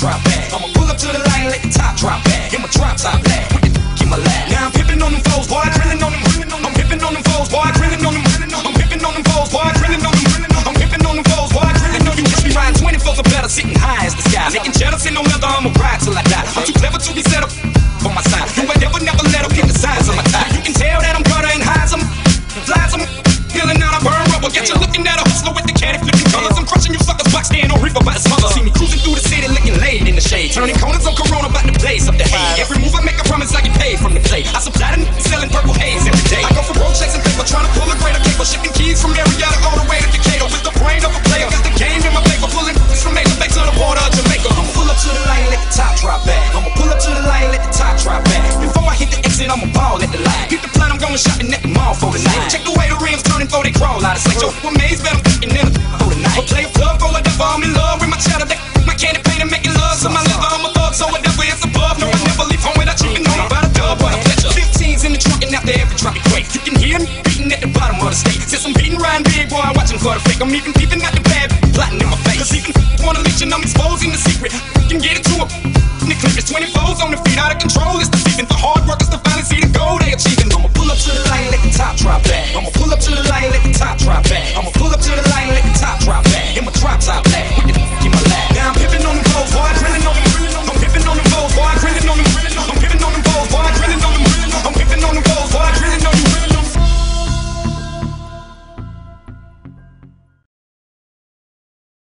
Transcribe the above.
drop back. I'ma pull up to the light and let the top drop back. Get my drop top black, with the in my lap. Now I'm pimping on them foes, boy, drilling on them. I'm pimping on them foes, boy, drilling on them. I'm pimping on them foes, boy, drilling on them. I'm pimping on them foes, boy, drilling on you. Just be riding 24s or better, sitting high as the sky. Making cheddar, sit no leather, I'ma ride till I die. I'm too clever to be set up on my side. You ain't never let up get the signs of my tie. You can tell that I'm gutter and hides them, flies them. Feeling out, I burn rubber. Get you looking at a hustler with the caddy flipping colors. I'm crushing you suckers, box stand on reefer by the smother. See me cruising through the city, looking laid in the shade. Turning corners on Corona, about to blaze up the hay. Every move I make, I promise I get paid from the play. I supply the selling purple haze every day. I go for road checks and paper, trying to pull a greater cable. Shipping keys from Marietta all the way to Decatur. With the brain of a player, got the game in my paper. Pulling from Major Bay to the border of Jamaica. I'ma pull up to the light and let the top drop back. I'ma pull up to the light and let the top drop back. Before I hit the exit, I'ma ball at the light. Get the plan, I'm going shopping at the mall for the night. Check the way the rims turning for they crawl out of sight. Yo, I'm amazed, but I'm thinking in for the night. I'll play a plug for whatever, I'm in love with my cheddar. My candy paint and making love to my liver. I'm a thug, so whatever is above. No, I never leave home without chicken on about a dub. What a pleasure. 15's in the trunk and out there every drop it quake. You can hear me beating at the bottom of the state. Since I'm beating riding big boy, watching for the fake. I'm even peeping at the bad, plotting in my face. Cause even wanna leech and I'm exposing the secret. You can get it to a the clip. It's 24s on the feet, out of control. It's deceiving. The hard workers to finally see